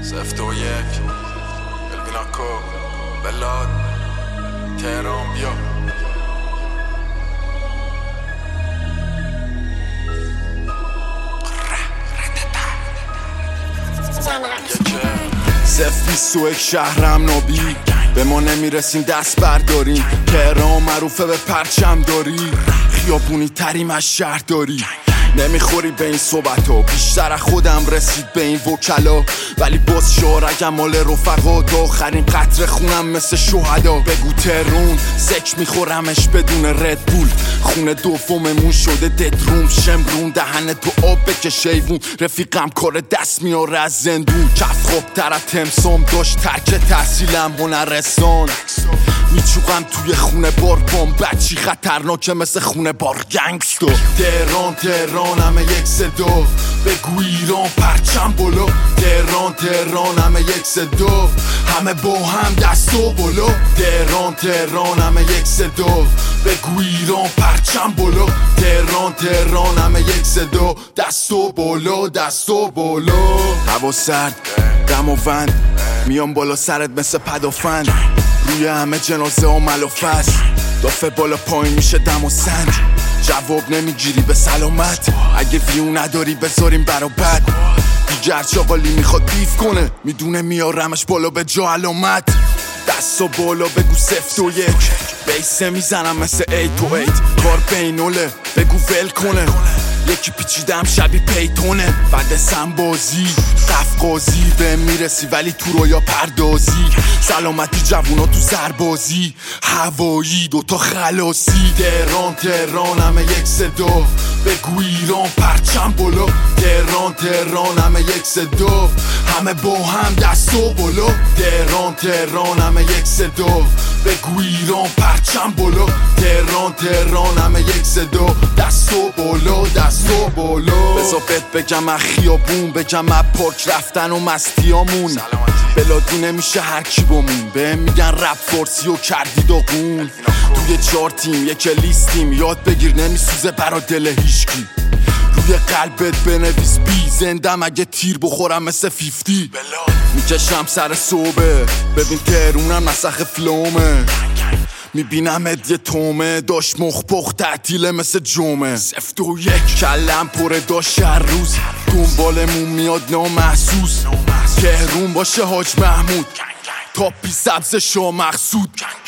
سفت و یک البیناکو بلاد تهران بیا سفت سوک شهرم نابی به ما نمیرسیم دست برداریم. تهران معروفه به پرچم داری، خیابونی تریم از شهر داری. نمیخوری به این صحبتا، بیشتر از خودم رسید به این وکلا. ولی باز شارگم مال رفقا، تا آخرین قطره خونم مثل شهدا. بگو ترون سک میخورمش بدون ردبول، خونه دوممون شده ددروم. شمرون دهن تو آب بکش ایوون، رفیقم کار دست میاره از زندون. کف خوب تر از تمسام داشت ترک تحصیلم هنرستان. میچوقم توی خونه بار بچی خطرناکه مثل خونه بار گنگستو. تهران همه یک صدا، بگو ایران پرچم بالا. تهران همه یک صدا، همه با هم دست و بالا. تهران همه یک صدا، بگو ایران پرچم بالا. تهران همه یک صدا، دست و بالا دست و بالا. هوا سرد دم و وند، میام بالا سرت مثل پدافند. روی همه جنازه و ملافست، دافه بالا پایین میشه دم و سنج. جواب نمیگیری به سلامت، اگه ویو نداری بذاریم برا بد. دیگر چاقالی میخواد بیف کنه، میدونه میارمش بالا به جا علامت. دست و بالا بگو سفت و یک، بیسه میزنم مثل 808. کار بینوله بگو ول کنه، یکی پیچیدم شبی پیتونه. بعد سنبازی قفقازی به میرسی ولی تو رویا پردازی. سلامتی جوونا تو سربازی، هوایی دوتا خلاصی. تهران همه یک صدا، بگو ایران پرچم بالا. تهران همه یک صدا، همه با هم دست و بالا. تهران همه یک صدا، بگو ایران پرچم بالا. تهران همه یک صدا، دست و بالا دست و بالا. بذار بهت بگم از خیابون، بگم از پارک رفتن و مستیامون. بلادی نمیشه هر کی بامون، بهم میگن رپ فارسی و کردی داغون. توی 4 تیم یک لیستیم، یاد بگیر نمیسوزه برا دل هیچکی. روی قلبت بنویس بی، زندم اگه تیر بخورم مثل 50. میکشم سر صوبه، ببین تهرونم نسخ فلومه. میبینم یه تومه، داشت مخ تعطیله مثل جمعه. سفت و یک کلم پره داشت هر روز، دنبالمون میاد نامحسوس. تهرون باشه حاج محمود، تاپی سبز شا مقصود.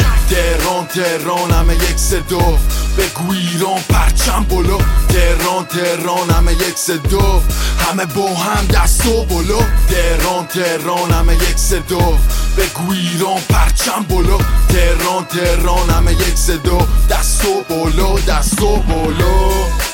تهران همه یک صدا، بگو ایران پرچم بالا. تهران همه یک صدا، همه با هم دست و بالا. تهران همه یک صدا، بگو ایران پرچم بالا. تهران همه یک صدا، دست و بالا دست و بالا.